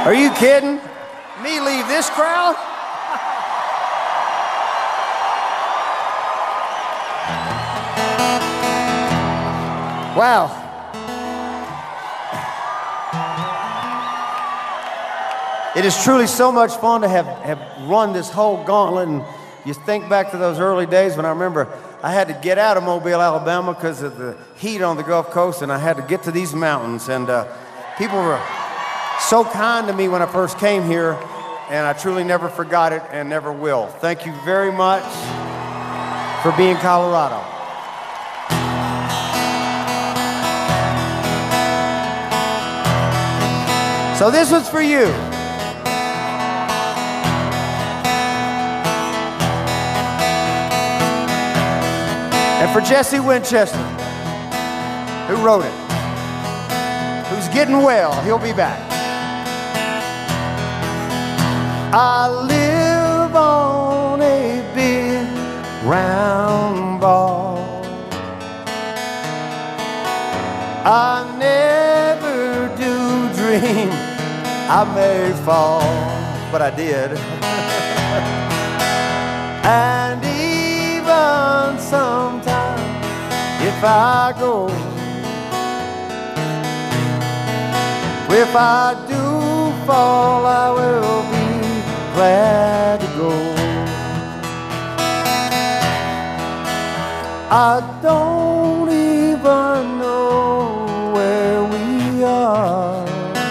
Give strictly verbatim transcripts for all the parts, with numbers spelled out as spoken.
Are you kidding? Me leave this crowd? Wow. It is truly so much fun to have, have run this whole gauntlet. And you think back to those early days when I remember I had to get out of Mobile, Alabama because of the heat on the Gulf Coast, and I had to get to these mountains. And uh, people were so kind to me when I first came here, and I truly never forgot it and never will. Thank you very much for being Colorado. So this was for you. And for Jesse Winchester, who wrote it, who's getting well, he'll be back. I live on a big round ball. I never do dream I may fall, but I did. And even sometimes, if I go, if I do fall, I will be glad to go. I don't even know where we are.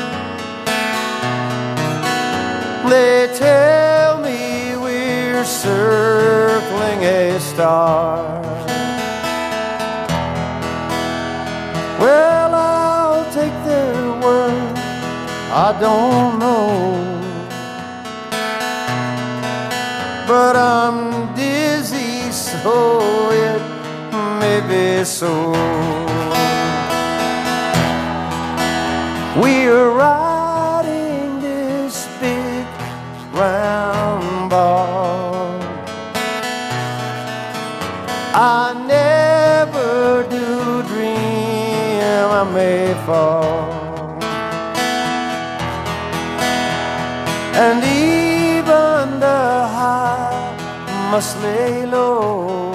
They tell me we're circling a star. Well, I'll take their word, I don't know. But I'm dizzy, so it may be so. We're riding this big round ball. I never do dream I may fall. And even the high must lay low.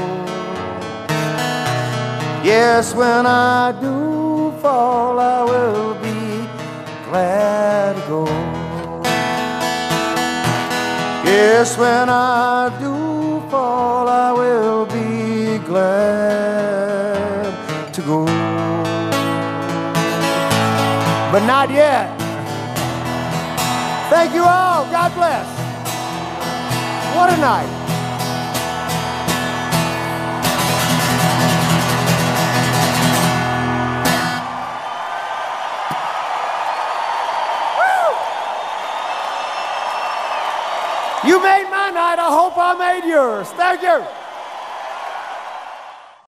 Yes, when I do fall, I will be glad to go. Yes, when I do fall, I will be glad to go. But not yet. Thank you all. God bless. What a night. You made my night. I hope I made yours. Thank you.